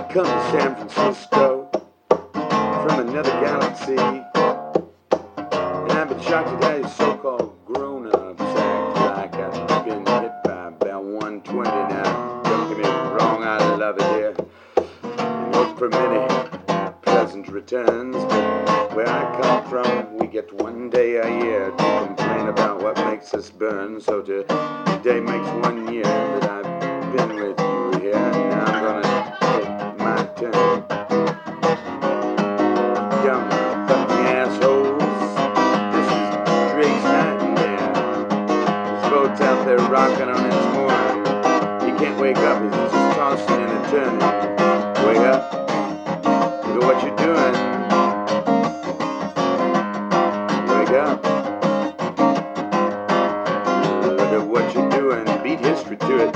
come to San Francisco from another galaxy, and I've been shocked at how you so-called grown-ups act like I've been hit by about 120 now. Don't get me wrong, I love it here, and hope for many pleasant returns, but where I come from, we get one day a year to complain about what makes us burn. So today makes 1 year that I've been with you here, and now I'm gonna take my turn. Dumb fucking assholes, this is Drake's Nightmare. This boat's out there rocking on its mooring. He can't wake up, he's just tossing and turning. Wake up, look at what you're doing. Wake up, look at what you're doing. Beat history to it.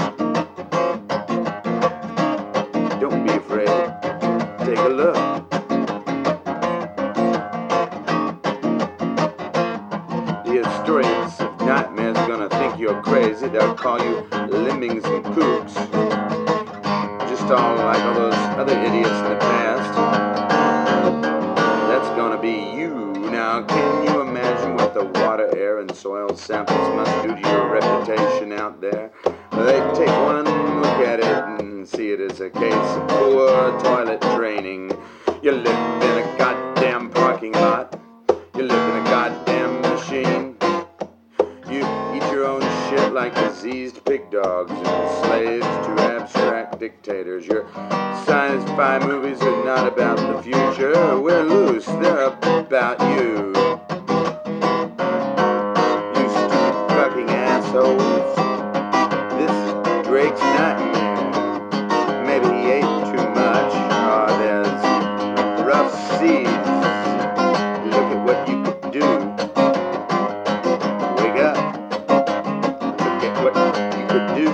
Don't be afraid. Take a look. The historians of nightmares are gonna think you're crazy. They'll call you lemmings and kooks. Just all like all those other idiots in the past. That's gonna be you. Now, can you imagine what the water, air, and soil samples must do to your reputation out there? They take one look at it and see it as a case of poor toilet training. You live in a goddamn parking lot. You live in a goddamn machine. You eat your own shit like diseased pig dogs and slaves to abstract dictators. Your sci-fi movies are not about the future. We're loose, they're about you. You stupid fucking assholes. This is Drake's Nightmare. Maybe he ate too much, or there's rough seas. Look at what you could do. Wake up. Look at what you could do.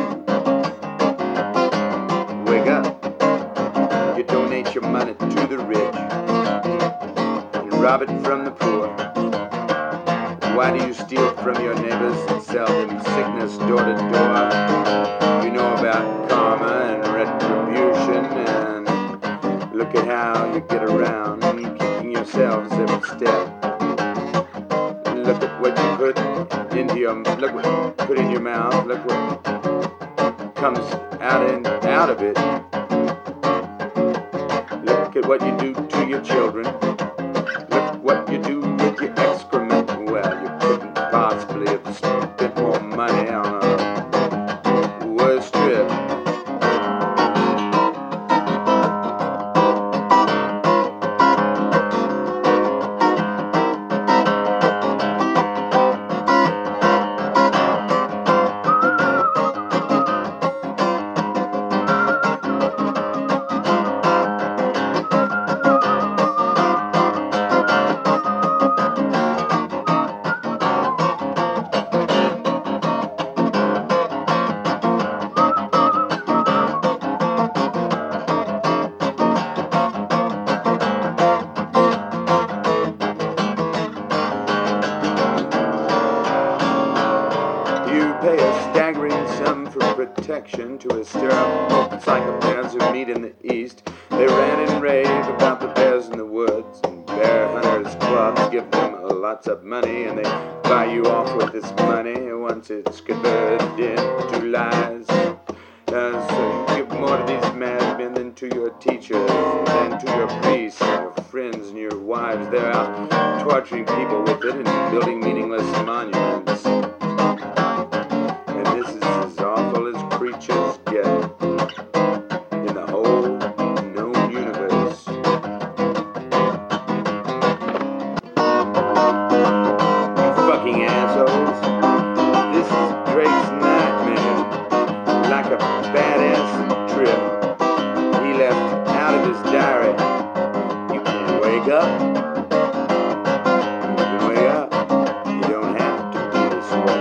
Wake up. You donate your money to the rich and rob it from the poor. Why do you steal from your neighbors and sell them sickness door to door? You know about karma and retribution, and look at how you get around, kicking yourselves every step. Look at what you put into your put in your mouth. Look what comes out of it. Look at what you do to your children. Look what you do with your excrement. Well, you couldn't possibly have spent more money on a worse trip. Pay a staggering sum for protection to a stir up psychopaths who meet in the East. They rant and rave about the bears in the woods, and bear hunters clubs give them lots of money, and they buy you off with this money once it's converted into lies. So you give more to these madmen than to your teachers, than to your priests, and your friends, and your wives. They're out torturing people with it and building meaningless monuments. This is as awful as creatures get in the whole known universe. You fucking assholes. This is Drake's Nightmare. Like a badass trip he left out of his diary. You can wake up. You can wake up. You don't have to be this way.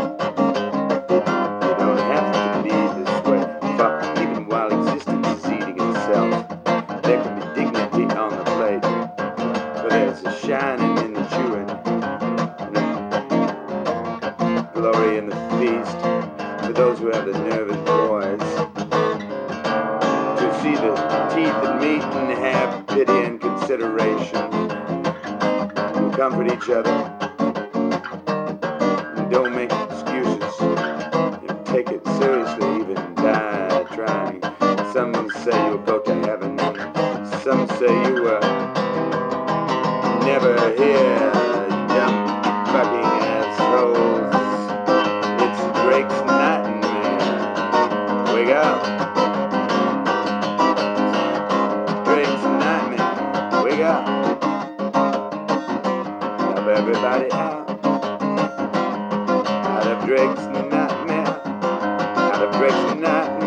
Shining in the chewing, glory in the feast, for those who have the nervous boys, to see the teeth that have pity and consideration. And comfort each other. And don't make excuses. And take it seriously, even die trying. Some say you'll go to heaven. Some say you were never here, dumb fucking assholes. It's Drake's nightmare. Wake up. Drake's nightmare. Wake up. Help everybody out. Out of Drake's nightmare. Out of Drake's nightmare.